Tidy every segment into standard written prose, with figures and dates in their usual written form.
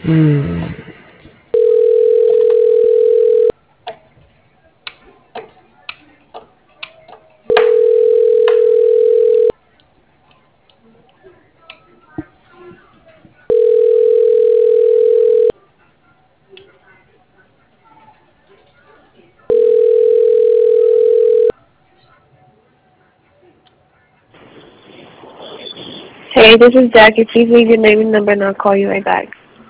Hmm. Hey, this is Jackie. Please leave your name and number and I'll call you right back.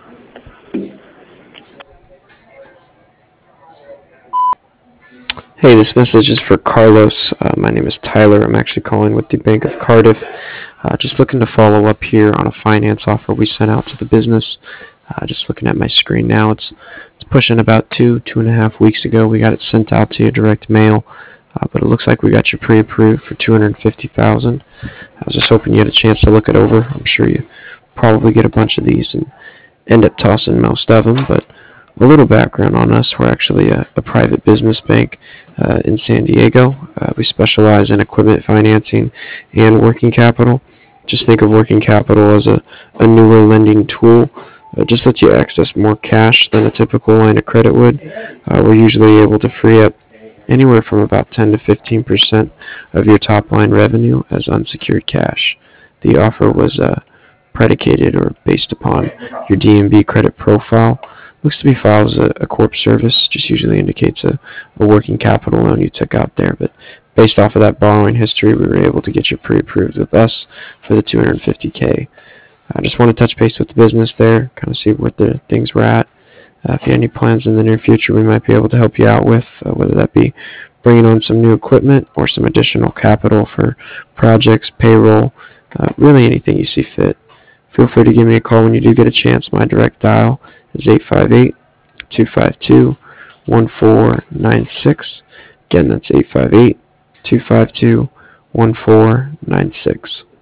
Hey, this message is for Carlos. My name is Tyler. I'm actually calling with the Bank of Cardiff. Just looking to follow up here on a finance offer we sent out to the business. Just looking at my screen now, it's pushing about 2.5 weeks ago. We got it sent out to you direct mail, but it looks like we got you pre-approved for 250,000. I was just hoping you had a chance to look it over. I'm sure you probably get a bunch of these and end up tossing most of them, but a little background on us. We're actually a private business bank in San Diego. We specialize in equipment financing and working capital. Just think of working capital as a newer lending tool. Just lets you access more cash than a typical line of credit would. We're usually able to free up anywhere from about 10 to 15% of your top line revenue as unsecured cash. The offer was predicated or based upon your DMB credit profile. Looks to be filed as a corp service, just usually indicates a working capital loan you took out there. But based off of that borrowing history, we were able to get you pre-approved with us for the 250K. I just want to touch base with the business there, kind of see what the things were at. If you have any plans in the near future, we might be able to help you out with, whether that be bringing on some new equipment or some additional capital for projects, payroll, really anything you see fit. Feel free to give me a call when you do get a chance. My direct dial is 858-252-1496. Again, that's 858-252-1496.